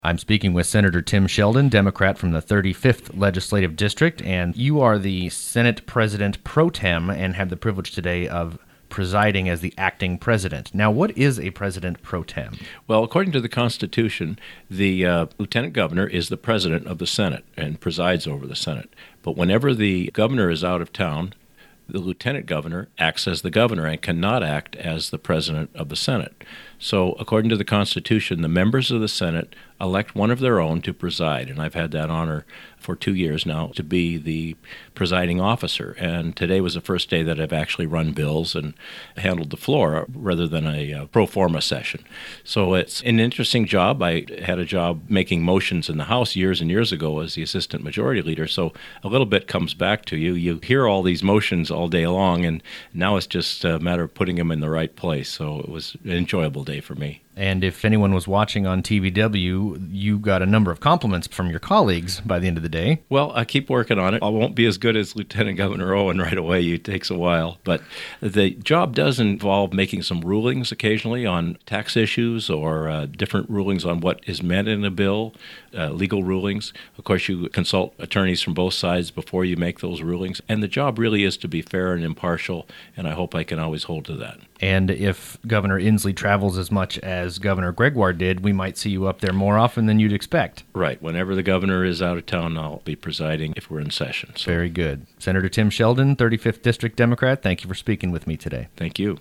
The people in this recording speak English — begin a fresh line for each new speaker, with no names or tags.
I'm speaking with Senator Tim Sheldon, Democrat from the 35th Legislative District, and you are the Senate President pro tem and have the privilege today of presiding as the acting president. Now, what is a president pro tem?
Well, according to the Constitution, the lieutenant governor is the president of the Senate and presides over the Senate. But whenever the governor is out of town, the lieutenant governor acts as the governor and cannot act as the president of the Senate. So, according to the Constitution, the members of the Senate elect one of their own to preside, and I've had that honor for 2 years now to be the presiding officer. And today was the first day that I've actually run bills and handled the floor rather than a pro forma session. So it's an interesting job. I had a job making motions in the House years and years ago as the assistant majority leader, so a little bit comes back to you. You hear all these motions all day long, and now it's just a matter of putting them in the right place. So it was an enjoyable day for me.
And if anyone was watching on TVW, you got a number of compliments from your colleagues by the end of the day.
Well, I keep working on it. I won't be as good as Lieutenant Governor Owen right away. It takes a while. But the job does involve making some rulings occasionally on tax issues or different rulings on what is meant in a bill, legal rulings. Of course, you consult attorneys from both sides before you make those rulings. And the job really is to be fair and impartial, and I hope I can always hold to that.
And if Governor Inslee travels as much as Governor Gregoire did, we might see you up there more often than you'd expect.
Right. Whenever the governor is out of town, I'll be presiding if we're in session.
Very good. Senator Tim Sheldon, 35th District Democrat, thank you for speaking with me today.
Thank you.